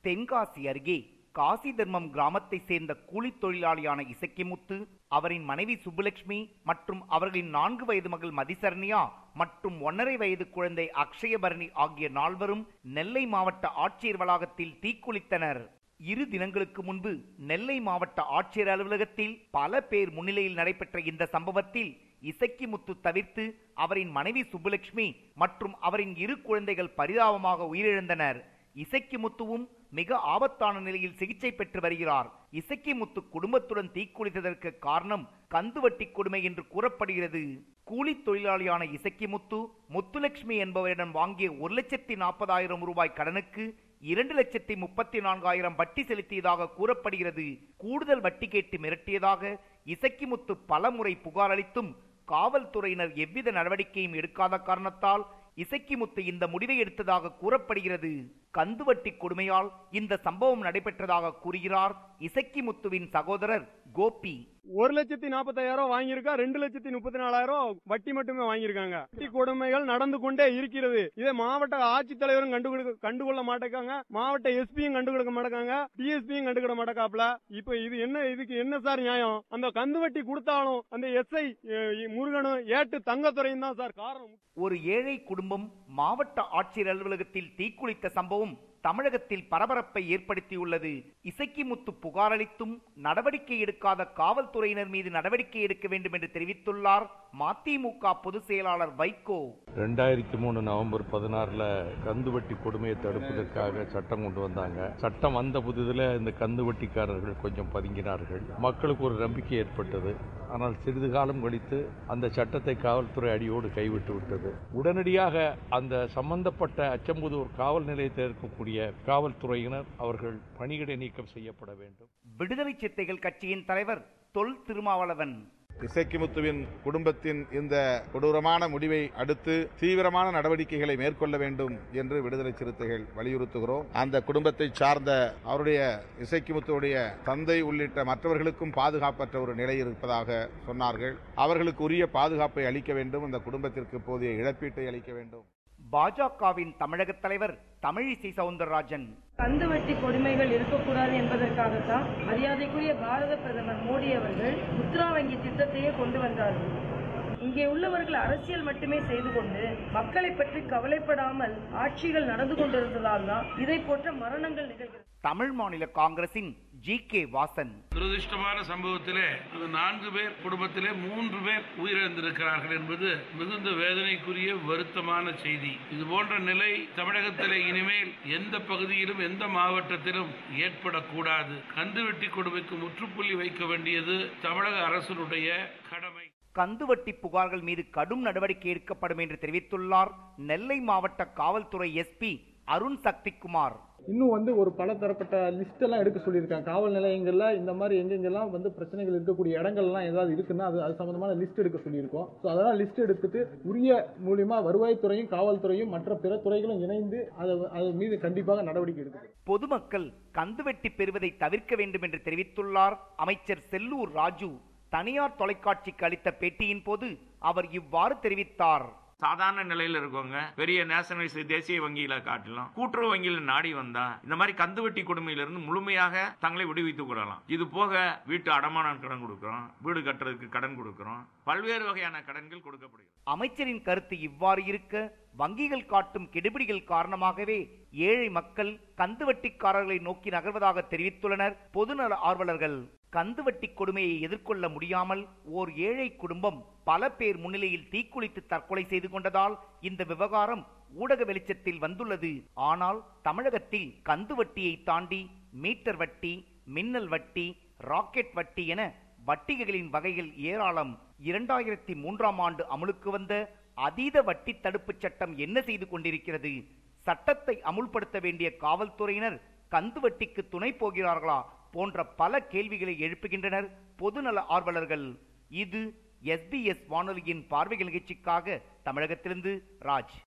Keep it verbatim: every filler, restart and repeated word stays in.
தென்காசி அருகே காசி தர்மம் கிராமத்தை சேர்ந்த கூலி தொழிலாளியான இசக்கிமுத்து, அவரின் மனைவி சுப்புலட்சுமி மற்றும் அவர்களின் நான்கு வயது மகள் மதிசரண்யா மற்றும் ஒன்னரை வயது குழந்தை அக்ஷயபரணி ஆகிய நால்வரும் நெல்லை மாவட்ட ஆட்சியர் வளாகத்தில் தீக்குளித்தனர். இரு தினங்களுக்கு முன்பு நெல்லை மாவட்ட ஆட்சியர் அலுவலகத்தில் பல பேர் முன்னிலையில் நடைபெற்ற இந்த சம்பவத்தில் இசக்கிமுத்து தவிர்த்து அவரின் மனைவி சுப்புலட்சுமி மற்றும் அவரின் இரு குழந்தைகள் பரிதாபமாக உயிரிழந்தனர். இசக்கிமுத்துவும் மிக ஆபத்தான நிலையில் சிகிச்சை பெற்று வருகிறார். இசக்கிமுத்து குடும்பத்துடன் தீக்குளித்ததற்கு காரணம் கந்துவட்டி கொடுமை என்று கூறப்படுகிறது. கூலி தொழிலாளியான இசக்கிமுத்து முத்துலட்சுமி என்பவரிடம் வாங்கிய ஒரு லட்சத்தி நாற்பதாயிரம் ரூபாய் கடனுக்கு இரண்டு லட்சத்தி முப்பத்தி நான்காயிரம் வட்டி செலுத்தியதாக கூறப்படுகிறது. கூடுதல் வட்டி கேட்டு மிரட்டியதாக இசக்கிமுத்து பலமுறை புகார் அளித்தும் காவல்துறையினர் எவ்வித நடவடிக்கையும் எடுக்காத காரணத்தால் இசக்கிமுத்து இந்த முடிவை எடுத்ததாக கூறப்படுகிறது. கந்துவட்டி கொடுமையால் இந்த சம்பவம் நடைபெற்றதாக கூறுகிறார் இசக்கிமுத்துவின் சகோதரர் கோபி. ஒரு லட்சத்தி நாற்பத்தாயிரம் வாங்கியிருக்கா, ரெண்டு லட்சத்தி முப்பத்தி நாலாயிரம் வட்டி மட்டுமே வாங்கியிருக்காங்க. வட்டி கொடுமைகள் நடந்து கொண்டே இருக்கிறது. இதை மாவட்ட ஆட்சித்தலைவரும் கண்டுகொள்ள மாட்டேங்காங்க, மாவட்ட எஸ்பியும் கண்டுகொடுக்க மாட்டேங்காங்க, டிஎஸ்பியும் கண்டுகிட மாட்டேக்காப்ல. இப்ப இது என்ன, இதுக்கு என்ன சார் நியாயம்? அந்த கந்துவட்டி கொடுத்தாலும் அந்த எஸ்ஐ முருகனும் ஏட்டு தங்கத்துறையும் தான் சார் காரணம். ஒரு ஏழை குடும்பம் மாவட்ட ஆட்சியர் அலுவலகத்தில் தீக்குளித்த சம்பவம் தமிழகத்தில் பரபரப்பை ஏற்படுத்தியுள்ளது. இசக்கிமுத்து புகார் அளித்தும் நடவடிக்கை எடுக்காத காவல்துறையினர் மீது நடவடிக்கை எடுக்க வேண்டும் என்று தெரிவித்துள்ளார் மதிமுக பொதுச் செயலாளர் வைகோ. இரண்டாயிரத்தி மூணு நவம்பர் பதினாறுல கந்துவட்டி கொடுமையை தடுப்பதற்காக சட்டம் கொண்டு வந்தாங்க. சட்டம் வந்த புதிதில் இந்த கந்துவட்டிக்காரர்கள் கொஞ்சம் பதுங்கினார்கள். மக்களுக்கு ஒரு நம்பிக்கை ஏற்பட்டது. ஆனால் சிறிது காலம் கழித்து அந்த சட்டத்தை காவல்துறை அடியோடு கைவிட்டு விட்டது. உடனடியாக அந்த சம்பந்தப்பட்ட அச்சம்புதூர் காவல் நிலையத்தில் இருக்கக்கூடிய காவல்துறையினர் அவர்கள் பணியிடை நீக்கம் செய்யப்பட வேண்டும். விடுதலை சிறுத்தைகள் கட்சியின் தலைவர் தொல் திருமாவளவன், இசக்கிமுத்துவின் குடும்பத்தின் இந்த கொடூரமான முடிவை அடுத்து தீவிரமான நடவடிக்கைகளை மேற்கொள்ள வேண்டும் என்று விடுதலை சிறுத்தைகள் வலியுறுத்துகிறோம். அந்த குடும்பத்தை சார்ந்த அவருடைய இசக்கிமுத்துடைய தந்தை உள்ளிட்ட மற்றவர்களுக்கும் பாதுகாப்பற்ற ஒரு நிலை இருப்பதாக சொன்னார்கள். அவர்களுக்கு உரிய பாதுகாப்பை அளிக்க வேண்டும். அந்த குடும்பத்திற்கு போதிய இழப்பீட்டை அளிக்க வேண்டும். பாஜகவின் தமிழக தலைவர் தமிழிசை சவுந்தரராஜன், கந்துவட்டி கொடுமைகள் இருக்கக்கூடாது என்பதற்காகத்தான் மரியாதைக்குரிய பாரத பிரதமர் மோடி அவர்கள் முத்ரா வங்கி திட்டத்தையே கொண்டு வந்தார்கள். இங்கே உள்ளவர்கள் அரசியல் மட்டுமே செய்து கொண்டு மக்களை பற்றி கவலைப்படாமல் ஆட்சிகள் நடந்து கொண்டிருந்ததால் தான் இதை போன்ற மரணங்கள் நிகழ்கிறது. தமிழ் மாநில காங்கிரசின் ஜி கே வாசன், துரதிருஷ்டமான சம்பவத்திலே அந்த நான்கு பேர் குடும்பத்திலே மூன்று பேர் உயிரிழந்திருக்கிறார்கள் என்பது மிகுந்த வேதனைக்குரிய வருத்தமான செய்தி. இது போன்ற நிலை தமிழகத்திலே இனிமேல் எந்த பகுதியிலும் எந்த மாவட்டத்திலும் ஏற்படக்கூடாது. கந்துவட்டி கொடுமைக்கு முற்றுப்புள்ளி வைக்க வேண்டியது தமிழக அரசினுடைய கடமை. கந்துவட்டி புகார்கள் மீது கடும் நடவடிக்கை எடுக்கப்படும் என்று தெரிவித்துள்ளார் நெல்லை மாவட்ட காவல்துறை எஸ்பி அருண் சக்திகுமார். இன்னும் வந்து ஒரு பல தரப்பட்ட லிஸ்ட் எல்லாம் எடுக்க சொல்லியிருக்காங்க. காவல் நிலையங்கள்ல இந்த மாதிரி எங்கெங்கெல்லாம் வந்து பிரச்சனைகள் இருக்கக்கூடிய இடங்கள்லாம் ஏதாவது இருக்குன்னா அது அது சம்பந்தமான லிஸ்ட் எடுக்க சொல்லியிருக்கோம். ஸோ அதெல்லாம் லிஸ்ட் எடுத்துட்டு உரிய மூலியமா வருவாய்த்துறையும் காவல்துறையும் மற்ற பிற துறைகளும் இணைந்து அது மீது கண்டிப்பாக நடவடிக்கை எடுக்கும். பொதுமக்கள் கந்துவட்டி பெறுவதை தவிர்க்க வேண்டும் என்று தெரிவித்துள்ளார் அமைச்சர் செல்லூர் ராஜு. தனியார் தொலைக்காட்சிக்கு அளித்த பேட்டியின் போது அவர் இவ்வாறு தெரிவித்தார். சாதாரண நிலையில இருக்கவங்க பெரிய நேஷனலைஸ் தேசிய வங்கியில காட்டலாம், கூட்டுறவு வங்கியில நாடி வந்தா இந்த மாதிரி கந்துவட்டி கொடுமையிலிருந்து முழுமையாக தங்களை விடுவித்துக் கொள்ளலாம். இது போக வீட்டு அடமான கடன் கொடுக்கிறோம், வீடு கட்டுறதுக்கு கடன் கொடுக்கிறோம், பல்வேறு வகையான கடன்கள் கொடுக்கப்படுகிறது. அமைச்சரின் கருத்து இவ்வாறு இருக்க, வங்கிகள் காட்டும் கெடுபிடிகள் காரணமாகவே ஏழை மக்கள் கந்துவட்டிக்காரர்களை நோக்கி நகர்வதாக தெரிவித்துள்ளனர் பொதுநல ஆர்வலர்கள். கந்துவட்டி கொடுமையை எதிர்கொள்ள முடியாமல் ஓர் ஏழை குடும்பம் பல பேர் முன்னிலையில் தீக்குளித்து தற்கொலை செய்து கொண்டதால் இந்த விவகாரம் ஊடக வெளிச்சத்தில் வந்துள்ளது. ஆனால் தமிழகத்தில் கந்துவட்டியை தாண்டி மீட்டர் வட்டி, மின்னல் வட்டி, ராக்கெட் வட்டி என வட்டிகளின் வகைகள் ஏராளம். இரண்டாயிரத்தி மூன்றாம் ஆண்டு அமுலுக்கு வந்த அதீத வட்டி தடுப்பு சட்டம் என்ன செய்து கொண்டிருக்கிறது? சட்டத்தை அமுல்படுத்த வேண்டிய காவல்துறையினர் கந்துவட்டிக்கு துணை போகிறார்களா போன்ற பல கேள்விகளை எழுப்புகின்றனர் பொதுநல ஆர்வலர்கள். இது எஸ் பி எஸ் வானொலியின் பார்வைகள் நிகழ்ச்சிக்காக தமிழகத்திலிருந்து ராஜ்.